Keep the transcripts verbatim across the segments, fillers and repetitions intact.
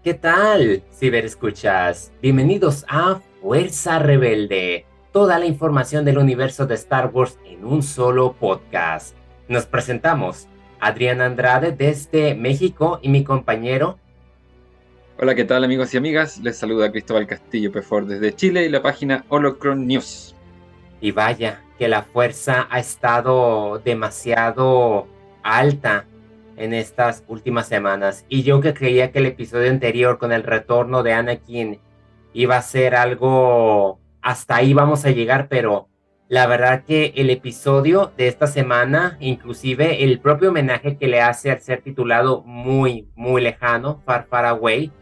¿Qué tal, ciberescuchas? Bienvenidos a Fuerza Rebelde, toda la información del universo de Star Wars en un solo podcast. Nos presentamos, Adrián Andrade desde México y mi compañero, Hola, ¿qué tal amigos y amigas? Les saluda Cristóbal Castillo Pefor desde Chile y la página Holocron News. y vaya, que la fuerza ha estado demasiado alta en estas últimas semanas. Y yo que creía que el episodio anterior con el retorno de Anakin iba a ser algo, hasta ahí vamos a llegar, pero la verdad que el episodio de esta semana, inclusive el propio homenaje que le hace al ser titulado muy, muy lejano, Far Far Away,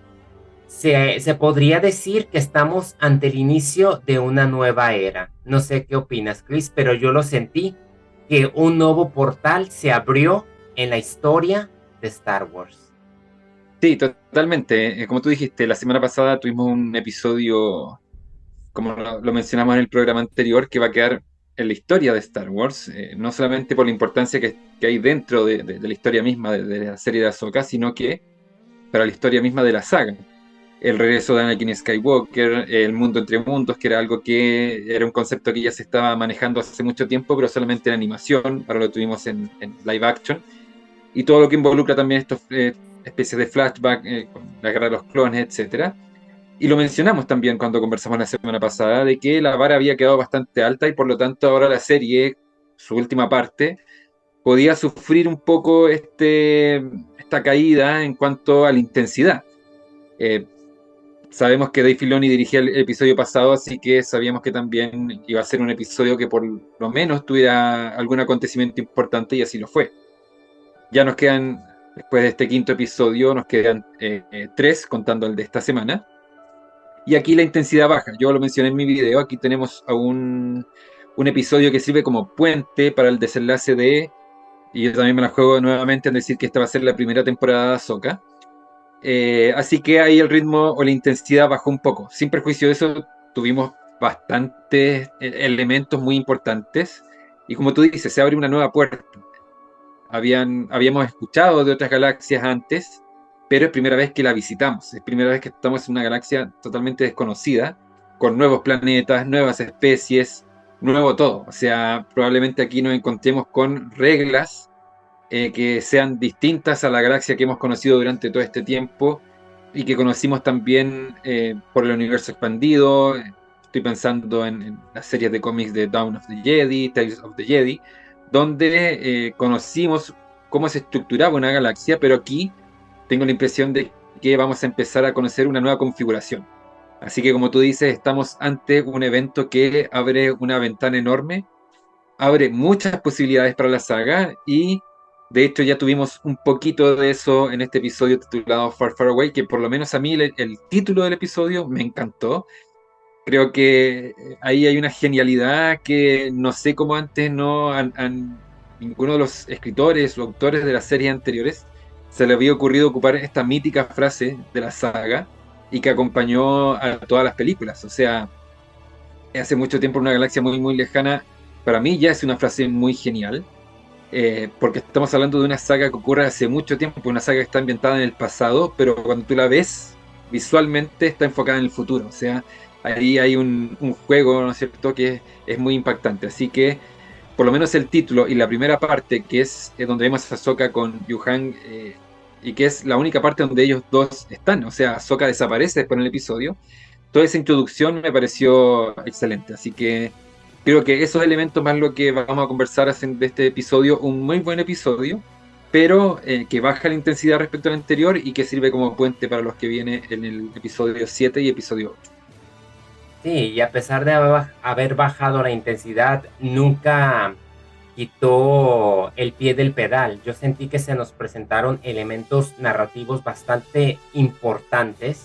se, se podría decir que estamos ante el inicio de una nueva era. No sé qué opinas, Chris, pero yo lo sentí que un nuevo portal se abrió en la historia de Star Wars. Sí, totalmente. Eh, Como tú dijiste, la semana pasada tuvimos un episodio, como lo, lo mencionamos en el programa anterior, que va a quedar en la historia de Star Wars, eh, no solamente por la importancia que, que hay dentro de, de- de la historia misma de, de la serie de Ahsoka, sino que para la historia misma de la saga. El regreso de Anakin Skywalker, el mundo entre mundos, que era algo que era un concepto que ya se estaba manejando hace mucho tiempo, pero solamente en animación, ahora lo tuvimos en, en live action, y todo lo que involucra también estos eh, especies de flashback, eh, con la guerra de los clones, etcétera. Y lo mencionamos también cuando conversamos la semana pasada, de que la vara había quedado bastante alta y por lo tanto ahora la serie, su última parte, podía sufrir un poco este, esta caída en cuanto a la intensidad. Eh, Sabemos que Dave Filoni dirigía el episodio pasado, así que sabíamos que también iba a ser un episodio que por lo menos tuviera algún acontecimiento importante y así lo fue. Ya nos quedan, después de este quinto episodio, nos quedan eh, eh, tres, contando el de esta semana. Y aquí la intensidad baja. Yo lo mencioné en mi video. Aquí tenemos a un, un episodio que sirve como puente para el desenlace de. Y yo también me la juego nuevamente en decir que esta va a ser la primera temporada de Ahsoka. Eh, así que ahí el ritmo o la intensidad bajó un poco. Sin perjuicio de eso, tuvimos bastantes eh, elementos muy importantes. Y como tú dices, se abre una nueva puerta. Habían, habíamos escuchado de otras galaxias antes, pero es primera vez que la visitamos. Es primera vez que estamos en una galaxia totalmente desconocida, con nuevos planetas, nuevas especies, nuevo todo. O sea, probablemente aquí nos encontremos con reglas eh, que sean distintas a la galaxia que hemos conocido durante todo este tiempo y que conocimos también eh, por el universo expandido. Estoy pensando en, en las series de cómics de Dawn of the Jedi, Tales of the Jedi, donde eh, conocimos cómo se estructuraba una galaxia, pero aquí tengo la impresión de que vamos a empezar a conocer una nueva configuración. Así que como tú dices, estamos ante un evento que abre una ventana enorme, abre muchas posibilidades para la saga y de hecho ya tuvimos un poquito de eso en este episodio titulado Far Far Away, que por lo menos a mí el, el título del episodio me encantó. Creo que ahí hay una genialidad que no sé cómo antes no han, han- ninguno de los escritores o autores de las series anteriores se le había ocurrido ocupar esta mítica frase de la saga y que acompañó a todas las películas. O sea, hace mucho tiempo en una galaxia muy muy lejana, para mí ya es una frase muy genial, eh, porque estamos hablando de una saga que ocurre hace mucho tiempo, una saga que está ambientada en el pasado, pero cuando tú la ves visualmente está enfocada en el futuro. O sea, ahí hay un, un juego, ¿no es cierto?, que es, es muy impactante. Así que, por lo menos el título y la primera parte, que es eh, donde vemos a Ahsoka con Yuhan, eh, y que es la única parte donde ellos dos están. O sea, Ahsoka desaparece después en el episodio. Toda esa introducción me pareció excelente. Así que creo que esos elementos más lo que vamos a conversar hacen de este episodio un muy buen episodio, pero eh, que baja la intensidad respecto al anterior y que sirve como puente para los que viene en el episodio siete y episodio ocho. Sí, y a pesar de haber baj- haber bajado la intensidad, nunca quitó el pie del pedal. Yo sentí que se nos presentaron elementos narrativos bastante importantes.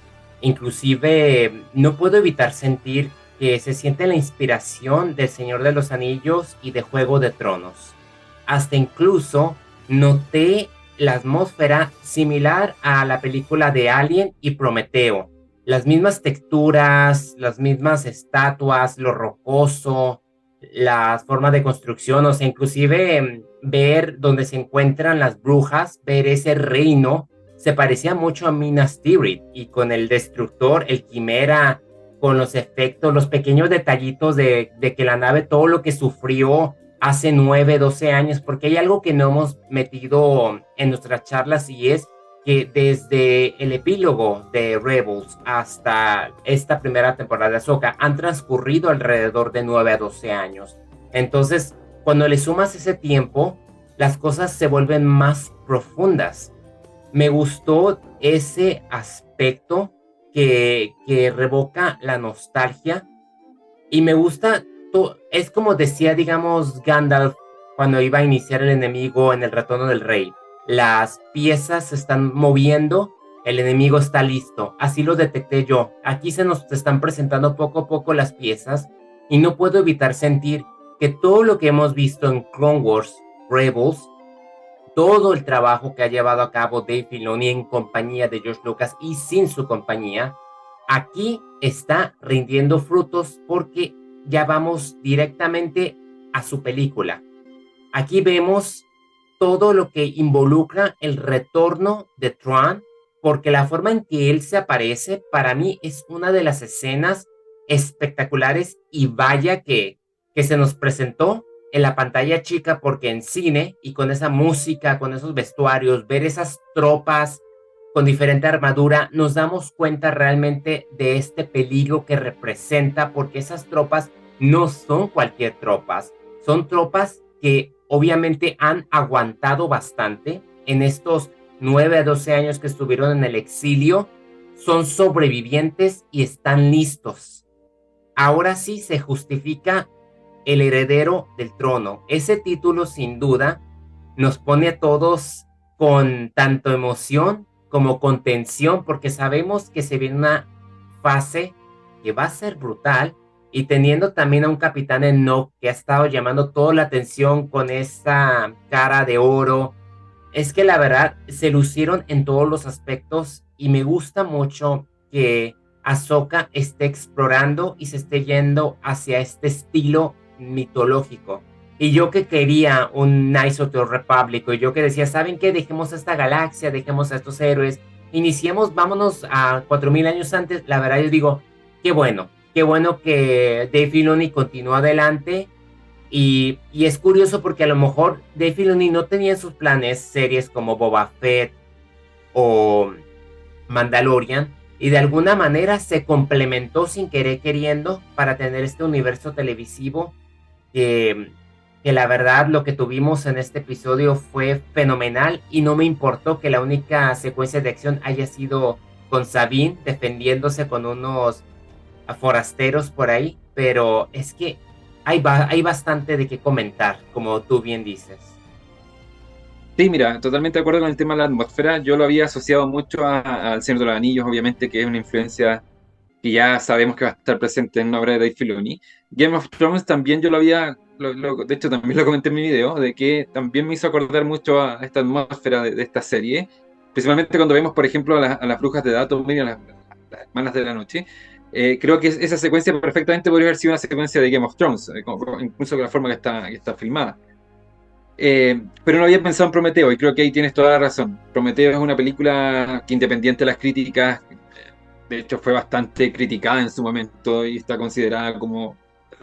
Inclusive no puedo evitar sentir que se siente la inspiración del Señor de los Anillos y de Juego de Tronos. Hasta incluso noté la atmósfera similar a la película de Alien y Prometeo. Las mismas texturas, las mismas estatuas, lo rocoso, las formas de construcción, o sea, inclusive em, ver donde se encuentran las brujas, ver ese reino se parecía mucho a Minas Tirith, y con el Destructor, el Quimera, con los efectos, los pequeños detallitos de, de que la nave, todo lo que sufrió hace nueve, doce años, porque hay algo que no hemos metido en nuestras charlas, y es que desde el epílogo de Rebels hasta esta primera temporada de Ahsoka han transcurrido alrededor de nueve a doce años. Entonces, cuando le sumas ese tiempo, las cosas se vuelven más profundas. Me gustó ese aspecto que, que revoca la nostalgia, y me gusta, to- es como decía, digamos, Gandalf cuando iba a iniciar el enemigo en el Retorno del Rey. Las piezas se están moviendo, el enemigo está listo. Así lo detecté yo. Aquí se nos están presentando poco a poco las piezas, y no puedo evitar sentir que todo lo que hemos visto en Clone Wars, Rebels, todo el trabajo que ha llevado a cabo Dave Filoni en compañía de George Lucas y sin su compañía, aquí está rindiendo frutos, porque ya vamos directamente a su película. Aquí vemos todo lo que involucra el retorno de Thrawn, porque la forma en que él se aparece para mí es una de las escenas espectaculares, y vaya que, que se nos presentó en la pantalla chica, porque en cine y con esa música, con esos vestuarios, ver esas tropas con diferente armadura, nos damos cuenta realmente de este peligro que representa, porque esas tropas no son cualquier tropas, son tropas que obviamente han aguantado bastante en estos nueve a doce años que estuvieron en el exilio, son sobrevivientes y están listos. Ahora sí se justifica el heredero del trono. Ese título sin duda nos pone a todos con tanto emoción como con tensión, porque sabemos que se viene una fase que va a ser brutal, y teniendo también a un capitán Enoch que ha estado llamando toda la atención con esa cara de oro. Es que la verdad se lucieron en todos los aspectos, y me gusta mucho que Ahsoka esté explorando y se esté yendo hacia este estilo mitológico. Y yo que quería un Knights of the Republic, y yo que decía, ¿saben qué? Dejemos esta galaxia, dejemos a estos héroes, iniciemos, vámonos a cuatro mil años antes. La verdad yo digo, qué bueno, qué bueno que Dave Filoni continuó adelante. Y, y es curioso porque a lo mejor Dave Filoni no tenía en sus planes series como Boba Fett o Mandalorian, y de alguna manera se complementó sin querer queriendo para tener este universo televisivo que, que la verdad lo que tuvimos en este episodio fue fenomenal, y no me importó que la única secuencia de acción haya sido con Sabine defendiéndose con unos forasteros por ahí, pero es que hay, ba hay bastante de qué comentar, como tú bien dices. Sí, mira, totalmente de acuerdo con el tema de la atmósfera. Yo lo había asociado mucho a- al Señor de los Anillos, obviamente, que es una influencia que ya sabemos que va a estar presente en una obra de Dave Filoni. Game of Thrones también yo lo había, lo- lo- de hecho también lo comenté en mi video, de que también me hizo acordar mucho a esta atmósfera de, de esta serie, principalmente cuando vemos, por ejemplo, a, la- a las brujas de Dathomir, a las, las hermanas de la noche. Eh, creo que esa secuencia perfectamente podría haber sido una secuencia de Game of Thrones, eh, como- incluso con la forma que está, que está filmada. Eh, pero no había pensado en Prometeo, y creo que ahí tienes toda la razón. Prometeo es una película que, independiente de las críticas, de hecho fue bastante criticada en su momento y está considerada como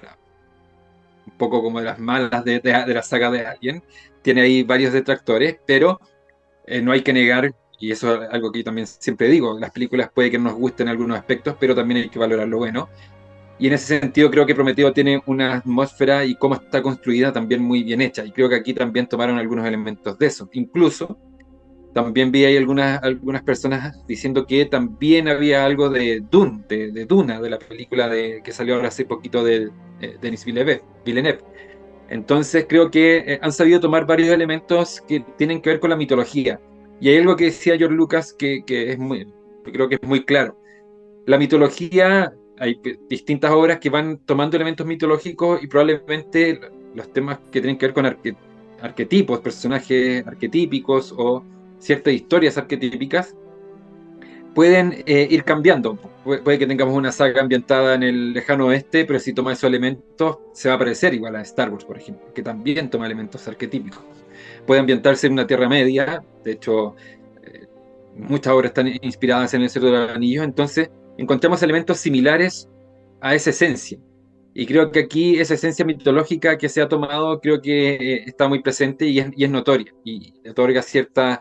un poco como de las malas de, de, de la saga de Alien. Tiene ahí varios detractores, pero eh, no hay que negar, y eso es algo que yo también siempre digo, las películas puede que no nos gusten en algunos aspectos, pero también hay que valorar lo bueno. Y en ese sentido creo que Prometeo tiene una atmósfera y cómo está construida también muy bien hecha. Y creo que aquí también tomaron algunos elementos de eso. Incluso también vi ahí algunas, algunas personas diciendo que también había algo de Dune, de, de Duna, de la película de, que salió ahora hace poquito de eh, Denis Villeneuve, Villeneuve. Entonces creo que eh, han sabido tomar varios elementos que tienen que ver con la mitología. Y hay algo que decía George Lucas que, que es muy, que creo que es muy claro. La mitología, hay distintas obras que van tomando elementos mitológicos, y probablemente los temas que tienen que ver con arque, arquetipos, personajes arquetípicos o ciertas historias arquetípicas, pueden eh, ir cambiando. Pu puede que tengamos una saga ambientada en el lejano oeste, pero si toma esos elementos se va a parecer igual a Star Wars, por ejemplo, que también toma elementos arquetípicos. Puede ambientarse en una Tierra Media, de hecho, eh, muchas obras están inspiradas en el Señor de los Anillos, entonces encontramos elementos similares a esa esencia. Y creo que aquí esa esencia mitológica que se ha tomado, creo que eh, está muy presente y es, y es notoria, y otorga cierta,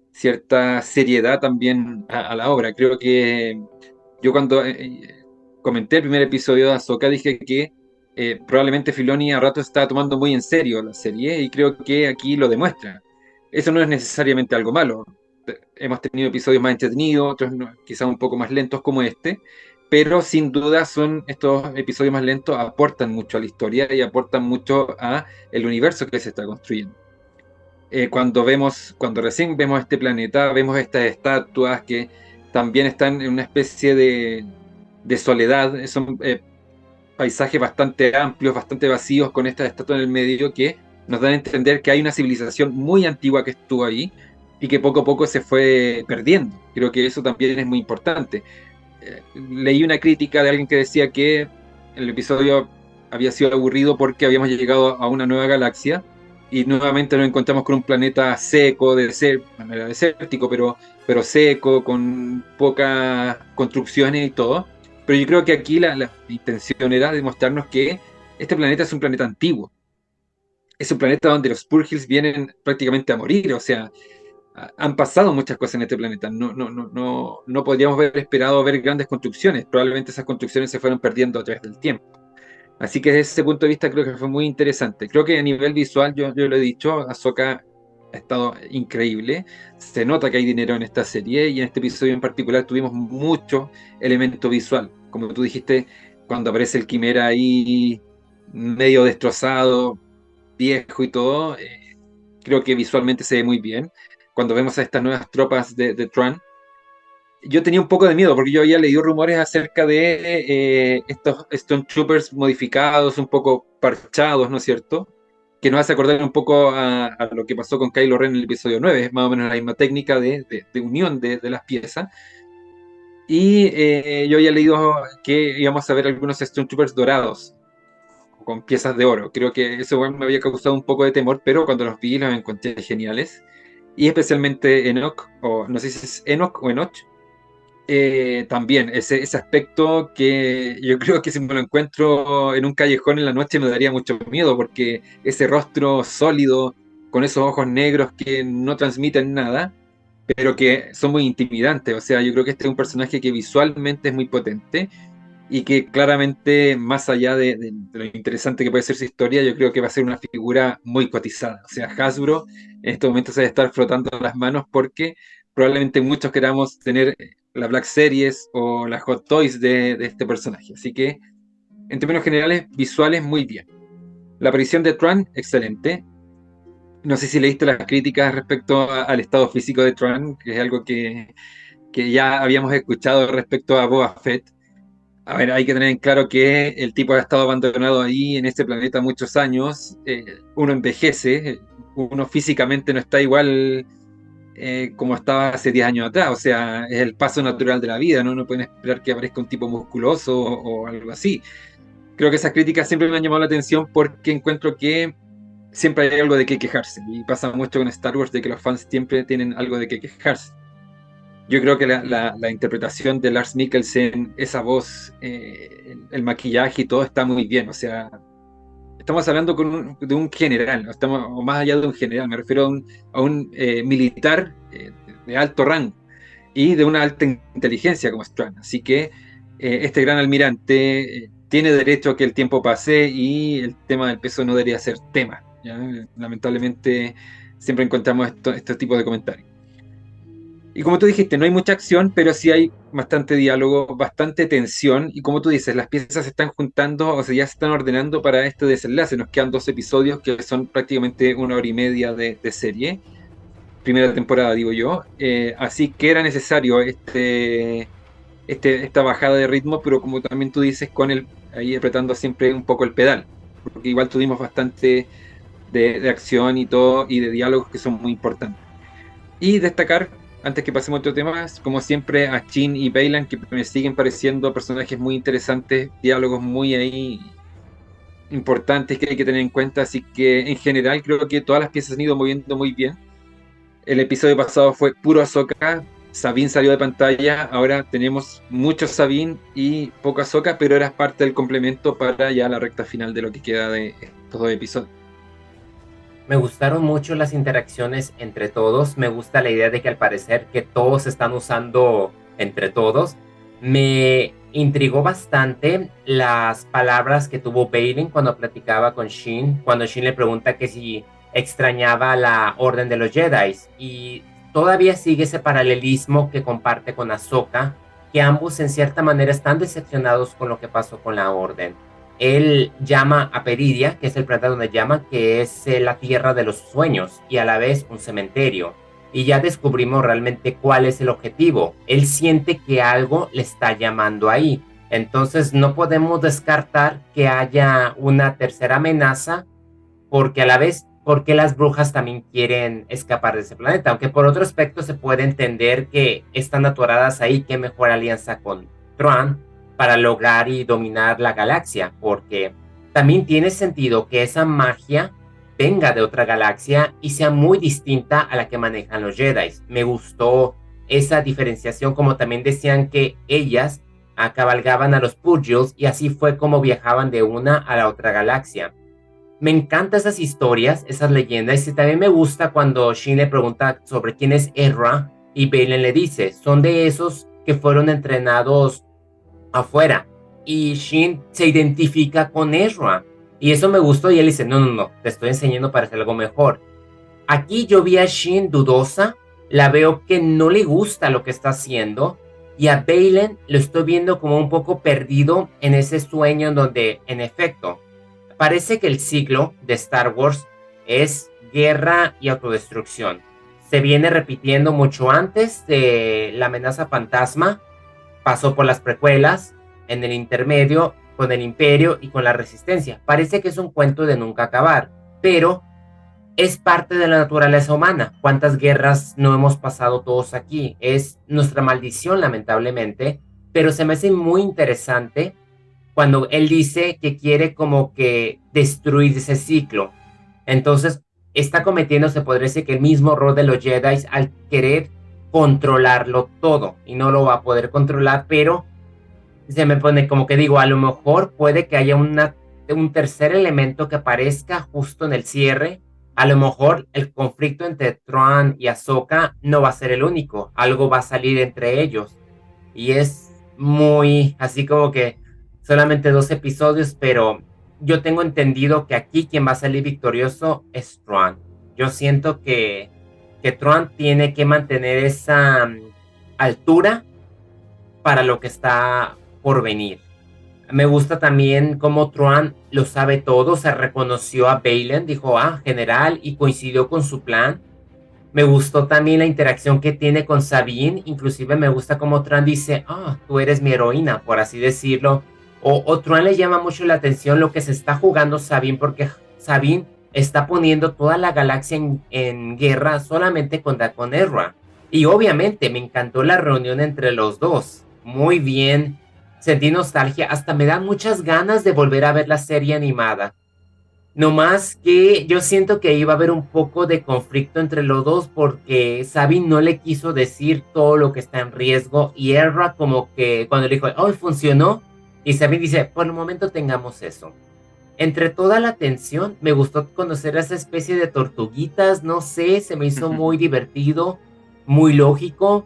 cierta seriedad también a, a la obra. Creo que yo cuando eh, comenté el primer episodio de Ahsoka dije que eh, probablemente Filoni a rato estaba tomando muy en serio la serie, y creo que aquí lo demuestra. Eso no es necesariamente algo malo. Hemos tenido episodios más entretenidos, otros no, quizás un poco más lentos como este, pero sin duda son estos episodios más lentos, aportan mucho a la historia y aportan mucho a el universo que se está construyendo. Eh, cuando vemos, cuando recién vemos este planeta, vemos estas estatuas que también están en una especie de, de soledad, son eh, paisajes bastante amplios, bastante vacíos, con estas estatuas en el medio que nos dan a entender que hay una civilización muy antigua que estuvo ahí y que poco a poco se fue perdiendo. Creo que eso también es muy importante. Eh, leí una crítica de alguien que decía que el episodio había sido aburrido porque habíamos llegado a una nueva galaxia y nuevamente nos encontramos con un planeta seco, de ser, no era desértico, pero, pero seco, con pocas construcciones y todo. Pero yo creo que aquí la, la intención era demostrarnos que este planeta es un planeta antiguo. Es un planeta donde los Purgils vienen prácticamente a morir, o sea, han pasado muchas cosas en este planeta. No, no, no, no, no podríamos haber esperado ver grandes construcciones. Probablemente esas construcciones se fueron perdiendo a través del tiempo. Así que desde ese punto de vista creo que fue muy interesante. Creo que a nivel visual, yo, yo lo he dicho, Ahsoka ha estado increíble. Se nota que hay dinero en esta serie y en este episodio en particular tuvimos mucho elemento visual. Como tú dijiste, cuando aparece el Quimera ahí medio destrozado, viejo y todo, eh, creo que visualmente se ve muy bien. Cuando vemos a estas nuevas tropas de, de Thrawn, yo tenía un poco de miedo porque yo había leído rumores acerca de eh, estos Stormtroopers modificados, un poco parchados, ¿no es cierto? Que nos hace acordar un poco a, a lo que pasó con Kylo Ren en el episodio nueve, es más o menos la misma técnica de, de, de unión de, de, las piezas. Y eh, yo había leído que íbamos a ver algunos Stormtroopers dorados, con piezas de oro. Creo que eso bueno, me había causado un poco de temor, pero cuando los vi los encontré geniales. Y especialmente Enoch, o no sé si es Enoch o Enoch, eh, también ese, ese aspecto que yo creo que si me lo encuentro en un callejón en la noche me daría mucho miedo, porque ese rostro sólido, con esos ojos negros que no transmiten nada, pero que son muy intimidantes. O sea, yo creo que este es un personaje que visualmente es muy potente y que claramente, más allá de, de, de lo interesante que puede ser su historia, yo creo que va a ser una figura muy cotizada. O sea, Hasbro en estos momentos se debe estar frotando las manos porque probablemente muchos queramos tener la Black Series o las Hot Toys de, de este personaje. Así que, en términos generales, visuales, muy bien. La aparición de Thrawn, excelente. No sé si leíste las críticas respecto a, al estado físico de Thrawn, que es algo que, que ya habíamos escuchado respecto a Boba Fett. A ver, hay que tener en claro que el tipo ha estado abandonado ahí en este planeta muchos años. Eh, uno envejece, uno físicamente no está igual eh, como estaba hace diez años atrás. O sea, es el paso natural de la vida, ¿no? No pueden esperar que aparezca un tipo musculoso o, o algo así. Creo que esas críticas siempre me han llamado la atención porque encuentro que siempre hay algo de qué quejarse. Y pasa mucho con Star Wars de que los fans siempre tienen algo de qué quejarse. Yo creo que la, la, la interpretación de Lars Mikkelsen, esa voz, eh, el, el maquillaje y todo está muy bien. O sea, estamos hablando con un, de un general, estamos, o más allá de un general, me refiero a un, a un eh, militar eh, de alto rango y de una alta inteligencia como Thrawn. Así que eh, este gran almirante eh, tiene derecho a que el tiempo pase y el tema del peso no debería ser tema, ¿ya? Lamentablemente siempre encontramos esto, este tipo de comentarios. Y como tú dijiste, no hay mucha acción, pero sí hay bastante diálogo, bastante tensión. Y como tú dices, las piezas se están juntando, o sea, ya se están ordenando para este desenlace. Nos quedan dos episodios que son prácticamente una hora y media de, de serie. Primera temporada, digo yo. Eh, así que era necesario este, este, esta bajada de ritmo, pero como también tú dices, con el ahí apretando siempre un poco el pedal. Porque igual tuvimos bastante de, de acción y todo, y de diálogos que son muy importantes. Y destacar, antes que pasemos a otro tema, como siempre, a Shin y Baylan, que me siguen pareciendo personajes muy interesantes, diálogos muy ahí importantes que hay que tener en cuenta. Así que en general creo que todas las piezas han ido moviendo muy bien. El episodio pasado fue puro Ahsoka, Sabine salió de pantalla, ahora tenemos mucho Sabine y poca Ahsoka, pero eras parte del complemento para ya la recta final de lo que queda de estos dos episodios. Me gustaron mucho las interacciones entre todos. Me gusta la idea de que al parecer que todos están usando entre todos. Me intrigó bastante las palabras que tuvo Baylan cuando platicaba con Shin, cuando Shin le pregunta que si extrañaba la Orden de los Jedi. Y todavía sigue ese paralelismo que comparte con Ahsoka, que ambos en cierta manera están decepcionados con lo que pasó con la Orden. Él llama a Peridia, que es el planeta donde llama, que es eh, la tierra de los sueños y a la vez un cementerio. Y ya descubrimos realmente cuál es el objetivo. Él siente que algo le está llamando ahí. Entonces no podemos descartar que haya una tercera amenaza, porque a la vez, porque las brujas también quieren escapar de ese planeta. Aunque por otro aspecto se puede entender que están atoradas ahí, qué mejor alianza con Thrawn para lograr y dominar la galaxia, porque también tiene sentido que esa magia venga de otra galaxia y sea muy distinta a la que manejan los Jedi. Me gustó esa diferenciación, como también decían que ellas cabalgaban a los Purgils y así fue como viajaban de una a la otra galaxia. Me encantan esas historias, esas leyendas, y también me gusta cuando Shin le pregunta sobre quién es Ezra y Baylan le dice, son de esos que fueron entrenados afuera, y Shin se identifica con Ezra, y eso me gustó, y él dice, no, no, no, te estoy enseñando para hacer algo mejor. Aquí yo vi a Shin dudosa, la veo que no le gusta lo que está haciendo, y a Baylan lo estoy viendo como un poco perdido en ese sueño en donde, en efecto, parece que el ciclo de Star Wars es guerra y autodestrucción. Se viene repitiendo mucho antes de la amenaza fantasma, pasó por las precuelas, en el intermedio, con el Imperio y con la Resistencia. Parece que es un cuento de nunca acabar, pero es parte de la naturaleza humana. ¿Cuántas guerras no hemos pasado todos aquí? Es nuestra maldición, lamentablemente, pero se me hace muy interesante cuando él dice que quiere como que destruir ese ciclo. Entonces, está cometiendo, se podría decir, que el mismo rol de los Jedi al querer controlarlo todo y no lo va a poder controlar, pero se me pone como que digo, a lo mejor puede que haya una, un tercer elemento que aparezca justo en el cierre. A lo mejor el conflicto entre Thrawn y Ahsoka no va a ser el único, algo va a salir entre ellos y es muy así como que solamente dos episodios, pero yo tengo entendido que aquí quien va a salir victorioso es Thrawn. Yo siento que que Thrawn tiene que mantener esa um, altura para lo que está por venir. Me gusta también cómo Thrawn lo sabe todo, se reconoció a Baylan, dijo, ah, general, y coincidió con su plan. Me gustó también la interacción que tiene con Sabine, inclusive me gusta cómo Thrawn dice, ah, tú eres mi heroína, por así decirlo. O, o Thrawn le llama mucho la atención lo que se está jugando Sabine, porque Sabine está poniendo toda la galaxia en, en guerra solamente contra con Ezra. Y obviamente me encantó la reunión entre los dos. Muy bien, sentí nostalgia, hasta me dan muchas ganas de volver a ver la serie animada. No más que yo siento que iba a haber un poco de conflicto entre los dos porque Sabine no le quiso decir todo lo que está en riesgo y Ezra como que cuando le dijo, oh, funcionó, y Sabine dice, por el momento tengamos eso. Entre toda la tensión, me gustó conocer a esa especie de tortuguitas, no sé, se me hizo muy divertido, muy lógico.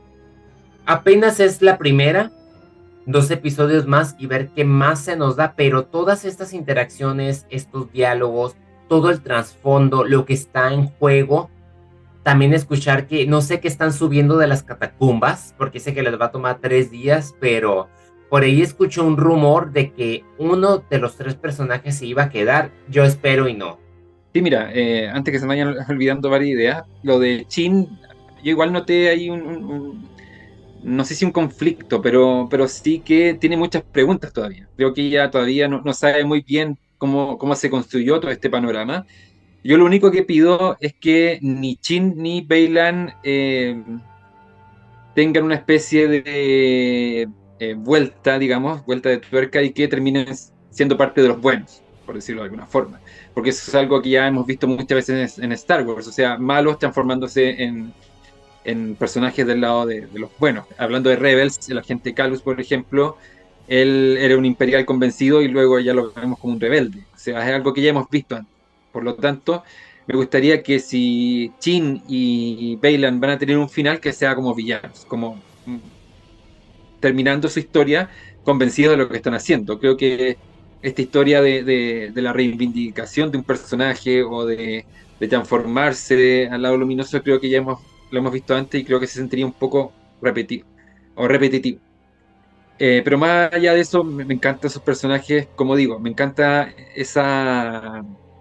Apenas es la primera, dos episodios más y ver qué más se nos da, pero todas estas interacciones, estos diálogos, todo el trasfondo, lo que está en juego, también escuchar que no sé qué están subiendo de las catacumbas, porque sé que les va a tomar tres días, pero por ahí escucho un rumor de que uno de los tres personajes se iba a quedar. Yo espero y no. Sí, mira, eh, antes que se me vayan olvidando varias ideas, lo de Chin, yo igual noté ahí un, un- un- no sé si un conflicto, pero, pero sí que tiene muchas preguntas todavía. Creo que ella todavía no, no sabe muy bien cómo, cómo se construyó todo este panorama. Yo lo único que pido es que ni Chin ni Baylan eh, tengan una especie de eh, vuelta, digamos, vuelta de tuerca y que terminen siendo parte de los buenos, por decirlo de alguna forma. Porque eso es algo que ya hemos visto muchas veces en Star Wars, o sea, malos transformándose en, en personajes del lado de, de los buenos. Hablando de Rebels, el agente Calus, por ejemplo, él era un imperial convencido y luego ya lo vemos como un rebelde. O sea, es algo que ya hemos visto antes. Por lo tanto, me gustaría que si Chin y Baylan van a tener un final, que sea como villanos, como mm, terminando su historia convencidos de lo que están haciendo. Creo que esta historia de, de, de la reivindicación de un personaje o de, de transformarse al lado luminoso, creo que ya hemos, lo hemos visto antes y creo que se sentiría un poco repetido o repetitivo. Eh, pero más allá de eso, me, me encantan esos personajes, como digo, me encanta esa,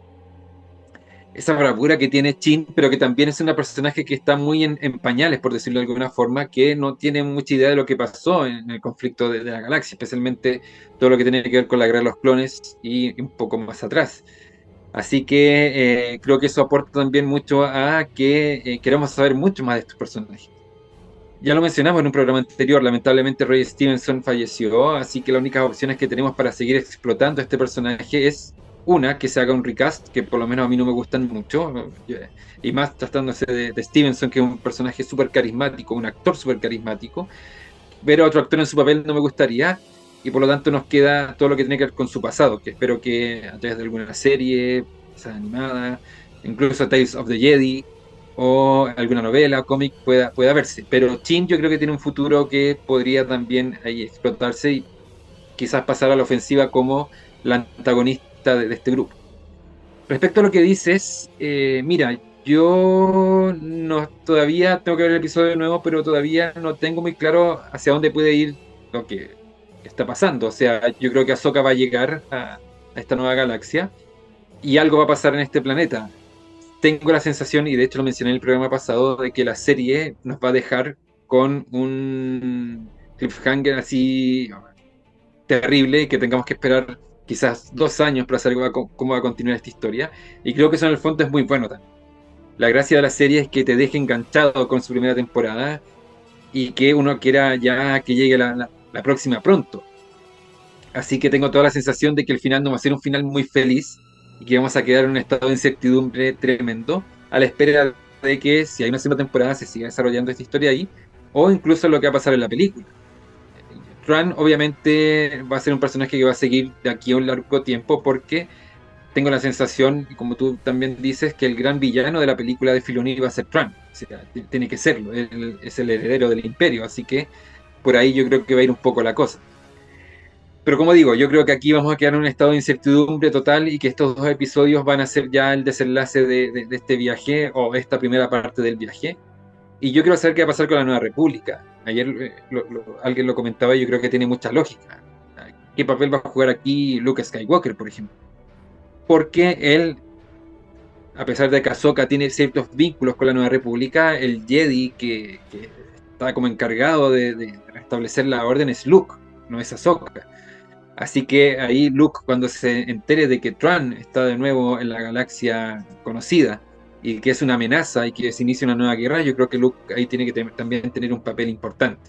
esa bravura que tiene Chin, pero que también es una personaje que está muy en, en pañales, por decirlo de alguna forma, que no tiene mucha idea de lo que pasó en el conflicto de, de la galaxia, especialmente todo lo que tiene que ver con la guerra de los clones y un poco más atrás. Así que eh, creo que eso aporta también mucho a que eh, queramos saber mucho más de estos personajes. Ya lo mencionamos en un programa anterior, lamentablemente Ray Stevenson falleció, así que las únicas opciones que tenemos para seguir explotando este personaje es una, que se haga un recast, que por lo menos a mí no me gustan mucho, y más tratándose de, de Stevenson, que es un personaje súper carismático, un actor súper carismático, ver a otro actor en su papel no me gustaría, y por lo tanto nos queda todo lo que tiene que ver con su pasado, que espero que a través de alguna serie, quizás animada, incluso Tales of the Jedi, o alguna novela o cómic pueda, pueda verse. Pero Chin yo creo que tiene un futuro que podría también ahí explotarse y quizás pasar a la ofensiva como la antagonista de, de este grupo. Respecto a lo que dices, eh, mira, yo no todavía tengo que ver el episodio de nuevo, pero todavía no tengo muy claro hacia dónde puede ir lo que está pasando. O sea, yo creo que Ahsoka va a llegar a, a esta nueva galaxia y algo va a pasar en este planeta. Tengo la sensación, y de hecho lo mencioné en el programa pasado, de que la serie nos va a dejar con un cliffhanger así terrible, que tengamos que esperar quizás dos años para saber cómo va, cómo va a continuar esta historia. Y creo que eso en el fondo es muy bueno también. La gracia de la serie es que te deje enganchado con su primera temporada y que uno quiera ya que llegue la, la, la próxima pronto. Así que tengo toda la sensación de que el final no va a ser un final muy feliz y que vamos a quedar en un estado de incertidumbre tremendo a la espera de que si hay una segunda temporada se siga desarrollando esta historia ahí o incluso lo que va a pasar en la película. Tran obviamente va a ser un personaje que va a seguir de aquí a un largo tiempo porque tengo la sensación, y como tú también dices, que el gran villano de la película de Filoni va a ser Tran. O sea, tiene que serlo, él es el heredero del imperio, así que por ahí yo creo que va a ir un poco la cosa. Pero como digo, yo creo que aquí vamos a quedar en un estado de incertidumbre total y que estos dos episodios van a ser ya el desenlace de, de, de este viaje o esta primera parte del viaje. Y yo quiero saber qué va a pasar con la Nueva República. Ayer eh, lo, lo, alguien lo comentaba y yo creo que tiene mucha lógica. ¿Qué papel va a jugar aquí Luke Skywalker, por ejemplo? Porque él, a pesar de que Ahsoka tiene ciertos vínculos con la Nueva República, el Jedi que, que está como encargado de, de restablecer la orden es Luke, no es Ahsoka. Así que ahí Luke, cuando se entere de que Tran está de nuevo en la galaxia conocida y que es una amenaza y que se inicia una nueva guerra, yo creo que Luke ahí tiene que te también tener un papel importante.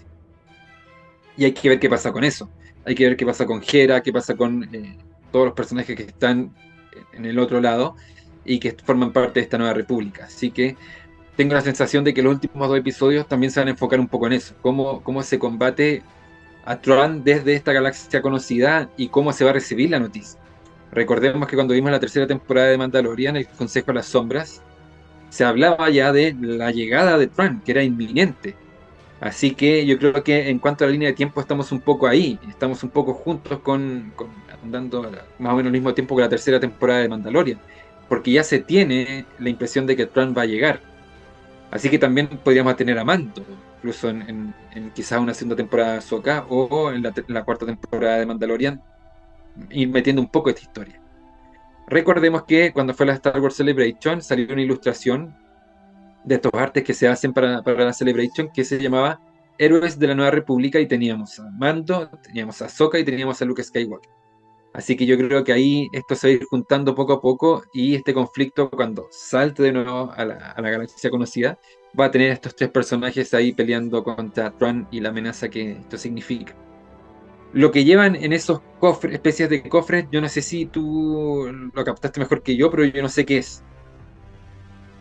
Y hay que ver qué pasa con eso. Hay que ver qué pasa con Hera, qué pasa con eh, todos los personajes que están en el otro lado y que forman parte de esta nueva república. Así que tengo la sensación de que los últimos dos episodios también se van a enfocar un poco en eso. Cómo, cómo se combate a Tron desde esta galaxia conocida y cómo se va a recibir la noticia. Recordemos que cuando vimos la tercera temporada de Mandalorian, el Consejo de las Sombras, se hablaba ya de la llegada de Tron, que era inminente. Así que yo creo que en cuanto a la línea de tiempo estamos un poco ahí, estamos un poco juntos con, con andando más o menos al mismo tiempo que la tercera temporada de Mandalorian, porque ya se tiene la impresión de que Tron va a llegar. Así que también podríamos tener a Mando, incluso en, en, en quizás una segunda temporada de Ahsoka o en la, en la cuarta temporada de Mandalorian, ir metiendo un poco esta historia. Recordemos que cuando fue la Star Wars Celebration salió una ilustración de estos artes que se hacen para, para la Celebration que se llamaba Héroes de la Nueva República y teníamos a Mando, teníamos a Ahsoka y teníamos a Luke Skywalker. Así que yo creo que ahí esto se va a ir juntando poco a poco y este conflicto cuando salte de nuevo a la, a la galaxia conocida va a tener estos tres personajes ahí peleando contra Tron y la amenaza que esto significa. Lo que llevan en esos cofres, especies de cofres, yo no sé si tú lo captaste mejor que yo, pero yo no sé qué es.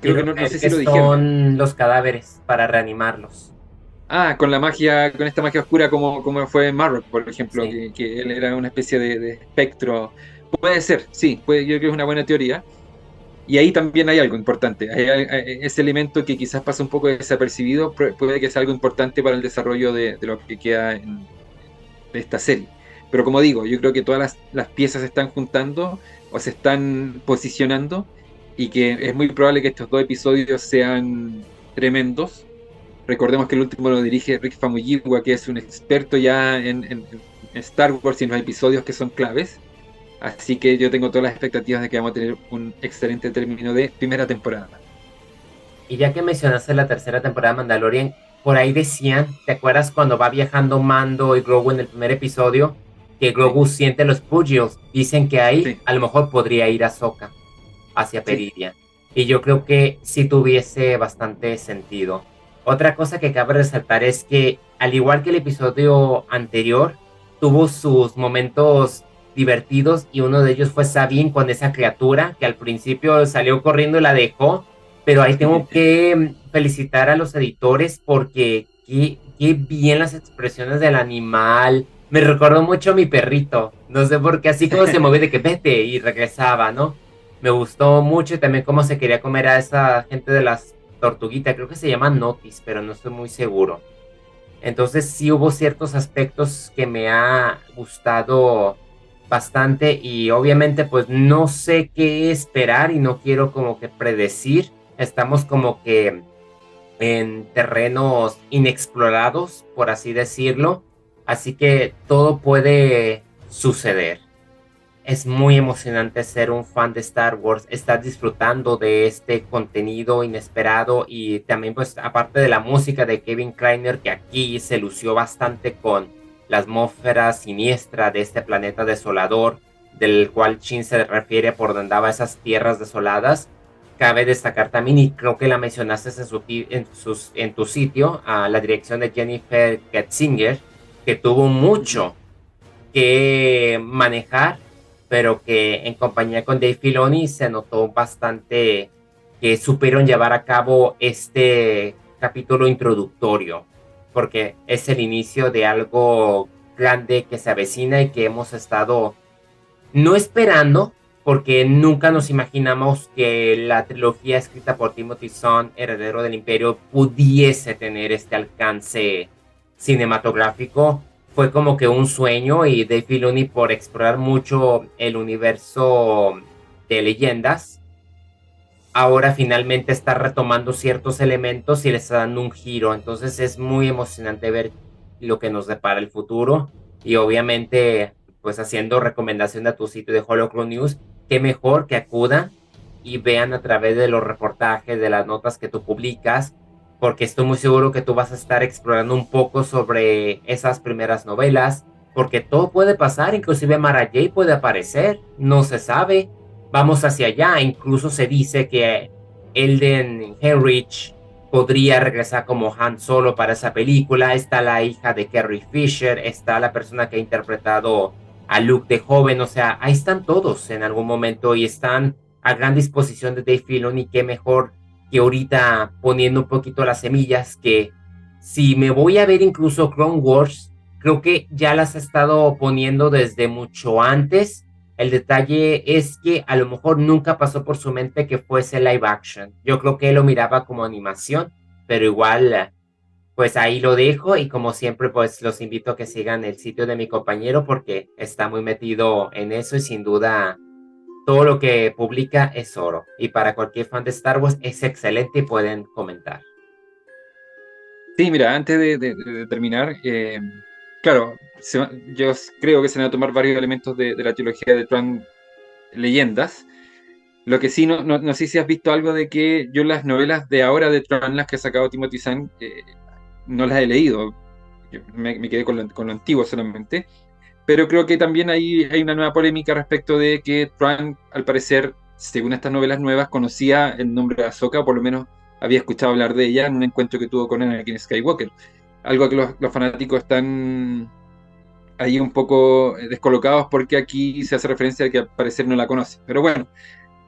creo que Quiero no, no creer sé si que lo dijeron. son los cadáveres para reanimarlos. Ah, con la magia, con esta magia oscura como, como fue en Marrock, por ejemplo, Sí. que, que él era una especie de, de espectro. Puede ser, sí, puede, yo creo que es una buena teoría. Y ahí también hay algo importante. Hay- hay- hay- ese elemento que quizás pasa un poco desapercibido pu- puede que sea algo importante para el desarrollo de, de lo que queda en, de esta serie. Pero como digo, yo creo que todas las, las piezas se están juntando o se están posicionando y que es muy probable que estos dos episodios sean tremendos. Recordemos que el último lo dirige Rick Famuyiwa, que es un experto ya en, en- en Star Wars y en los episodios que son claves. Así que yo tengo todas las expectativas de que vamos a tener un excelente término de primera temporada. Y ya que mencionaste la tercera temporada de Mandalorian, por ahí decían, ¿te acuerdas cuando va viajando Mando y Grogu en el primer episodio? Que Sí, Grogu siente los Pugils. Dicen que ahí sí, a lo mejor podría ir Ahsoka hacia sí. Peridia. Y yo creo que sí tuviese bastante sentido. Otra cosa que cabe resaltar es que, al igual que el episodio anterior, tuvo sus momentos divertidos y uno de ellos fue Sabine con esa criatura que al principio salió corriendo y la dejó, pero ahí tengo que felicitar a los editores porque qué, qué bien las expresiones del animal. Me recordó mucho a mi perrito. No sé por qué, así como se movía de que vete y regresaba, ¿no? Me gustó mucho y también cómo se quería comer a esa gente de las tortuguitas. Creo que se llama Notis, pero no estoy muy seguro. Entonces sí hubo ciertos aspectos que me ha gustado bastante y obviamente pues no sé qué esperar y no quiero como que predecir. Estamos como que en terrenos inexplorados, por así decirlo. Así que todo puede suceder. Es muy emocionante ser un fan de Star Wars, estar disfrutando de este contenido inesperado y también pues aparte de la música de Kevin Kleiner que aquí se lució bastante con la atmósfera siniestra de este planeta desolador del cual Shin se refiere por donde andaba esas tierras desoladas. Cabe destacar también, y creo que la mencionaste en, su, en, sus, en tu sitio, a la dirección de Jennifer Katzinger, que tuvo Ujú. mucho que manejar, pero que en compañía con Dave Filoni se notó bastante que supieron llevar a cabo este capítulo introductorio, porque es el inicio de algo grande que se avecina y que hemos estado no esperando, porque nunca nos imaginamos que la trilogía escrita por Timothy Zahn, Heredero del Imperio, pudiese tener este alcance cinematográfico. Fue como que un sueño y Dave Filoni por explorar mucho el universo de leyendas, ahora finalmente está retomando ciertos elementos y le está dando un giro. Entonces es muy emocionante ver lo que nos depara el futuro y obviamente pues haciendo recomendación a tu sitio de Holocron News, qué mejor que acudan y vean a través de los reportajes, de las notas que tú publicas, porque estoy muy seguro que tú vas a estar explorando un poco sobre esas primeras novelas, porque todo puede pasar, inclusive Mara Jade puede aparecer, no se sabe, vamos hacia allá. Incluso se dice que Elden Henrich podría regresar como Han Solo para esa película. Está la hija de Carrie Fisher, está la persona que ha interpretado a Luke de joven. O sea, ahí están todos en algún momento y están a gran disposición de Dave Filoni. Qué mejor que ahorita poniendo un poquito las semillas que si me voy a ver incluso Clone Wars, creo que ya las ha estado poniendo desde mucho antes. El detalle es que a lo mejor nunca pasó por su mente que fuese live action. Yo creo que él lo miraba como animación, pero igual, pues ahí lo dejo y como siempre, pues los invito a que sigan el sitio de mi compañero porque está muy metido en eso y sin duda todo lo que publica es oro. Y para cualquier fan de Star Wars es excelente y pueden comentar. Sí, mira, antes de, de- de terminar, eh, claro, se va- yo creo que se van a tomar varios elementos de, de la trilogía de Tron Leyendas. Lo que sí, no, no, no sé si has visto algo de que yo las novelas de ahora de Tron, las que ha sacado Timothy Zahn, eh, no las he leído. Yo me, me quedé con lo, con lo antiguo solamente. Pero creo que también hay, hay una nueva polémica respecto de que Tran, al parecer, según estas novelas nuevas, conocía el nombre de Ahsoka, o por lo menos había escuchado hablar de ella en un encuentro que tuvo con Anakin Skywalker. Algo que los, los fanáticos están ahí un poco eh, descolocados porque aquí se hace referencia a que al parecer no la conoce. Pero bueno,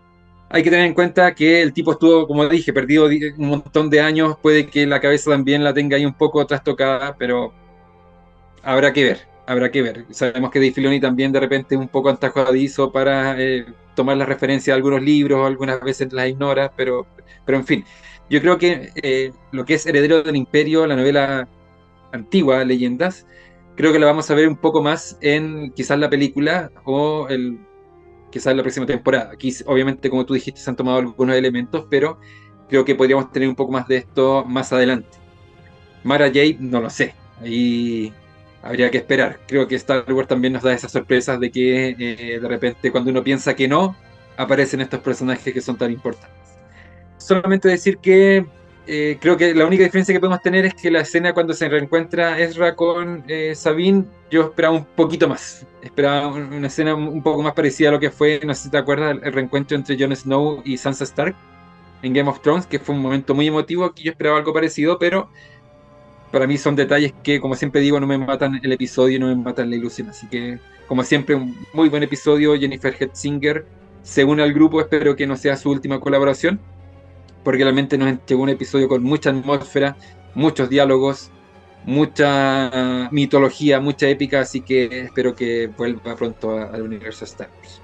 hay que tener en cuenta que el tipo estuvo, como dije, perdido un montón de años, puede que la cabeza también la tenga ahí un poco trastocada, pero habrá que ver, habrá que ver. Sabemos que Dave Filoni también de repente es un poco antajadizo para eh, tomar la referencia de algunos libros, algunas veces las ignora, pero, pero en fin, yo creo que eh, lo que es Heredero del Imperio, la novela antigua, Leyendas, creo que la vamos a ver un poco más en quizás la película o el, quizás la próxima temporada. Aquí, obviamente, como tú dijiste, se han tomado algunos elementos, pero creo que podríamos tener un poco más de esto más adelante. Mara Jade, no lo sé. Ahí habría que esperar. Creo que Star Wars también nos da esas sorpresas de que eh, de repente cuando uno piensa que no, aparecen estos personajes que son tan importantes. Solamente decir que eh, creo que la única diferencia que podemos tener es que la escena cuando se reencuentra Ezra con eh, Sabine, yo esperaba un poquito más. Esperaba una escena un poco más parecida a lo que fue, no sé si te acuerdas, el reencuentro entre Jon Snow y Sansa Stark en Game of Thrones, que fue un momento muy emotivo. Aquí yo esperaba algo parecido, pero para mí son detalles que, como siempre digo, no me matan el episodio, no me matan la ilusión. Así que, como siempre, un muy buen episodio. Jennifer Hetzinger se une al grupo, espero que no sea su última colaboración, porque realmente nos entregó un episodio con mucha atmósfera, muchos diálogos, mucha uh, mitología, mucha épica, así que espero que vuelva pronto al universo Star Wars.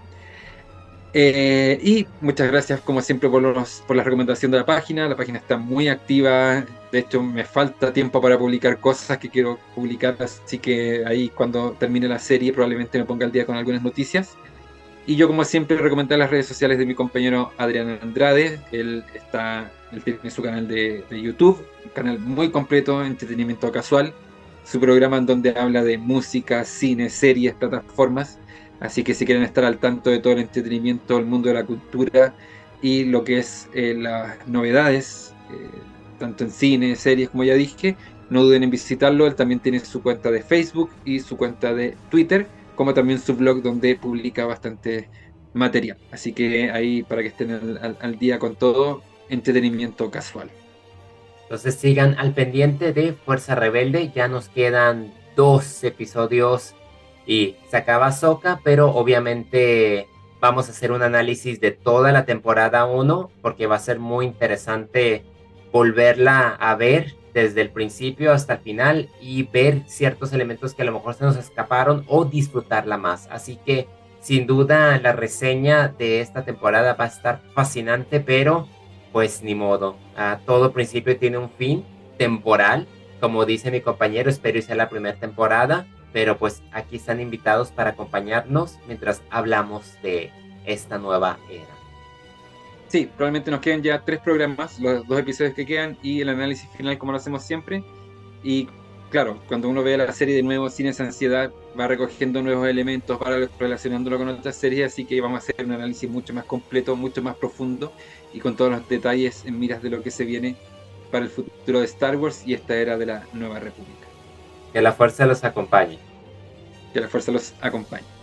Eh, y muchas gracias, como siempre, por, los, por la recomendación de la página. La página está muy activa. De hecho, me falta tiempo para publicar cosas que quiero publicar, así que ahí cuando termine la serie probablemente me ponga al día con algunas noticias. Y yo, como siempre, recomendar las redes sociales de mi compañero Adrián Andrade. Él está, él tiene su canal de, de YouTube, un canal muy completo, entretenimiento casual. Su programa en donde habla de música, cine, series, plataformas. Así que si quieren estar al tanto de todo el entretenimiento, el mundo de la cultura y lo que es eh, las novedades, eh, tanto en cine, series, como ya dije, no duden en visitarlo. Él también tiene su cuenta de Facebook y su cuenta de Twitter, como también su blog donde publica bastante material. Así que ahí para que estén al, al, al día con todo, entretenimiento casual. Entonces sigan al pendiente de Fuerza Rebelde, ya nos quedan dos episodios y se acaba Ahsoka, pero obviamente vamos a hacer un análisis de toda la temporada uno, porque va a ser muy interesante volverla a ver desde el principio hasta el final y ver ciertos elementos que a lo mejor se nos escaparon o disfrutarla más. Así que sin duda la reseña de esta temporada va a estar fascinante, pero pues ni modo. A todo principio tiene un fin temporal, como dice mi compañero, espero y sea la primera temporada, pero pues aquí están invitados para acompañarnos mientras hablamos de esta nueva era. Sí, probablemente nos queden ya tres programas, los dos episodios que quedan y el análisis final como lo hacemos siempre. Y claro, cuando uno ve la serie de nuevo sin esa ansiedad, va recogiendo nuevos elementos, va relacionándolo con otras series, así que vamos a hacer un análisis mucho más completo, mucho más profundo y con todos los detalles en miras de lo que se viene para el futuro de Star Wars y esta era de la Nueva República. Que la fuerza los acompañe. Que la fuerza los acompañe.